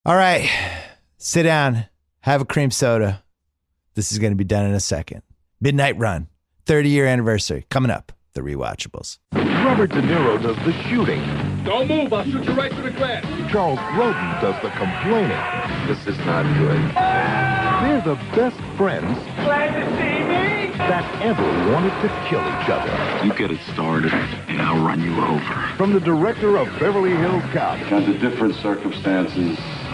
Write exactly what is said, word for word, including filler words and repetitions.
All right. Sit down. Have a cream soda. This is going to be done in a second. Midnight Run. thirty-year anniversary. Coming up. The Rewatchables. Robert De Niro does the shooting. Don't move. I'll shoot you right through the glass. Charles Grodin does the complaining. This is not good. They're the best friends. Glad to see me. That ever wanted to kill each other. You get it started, and I'll run you over. From the director of Beverly Hills Cop. Under different circumstances,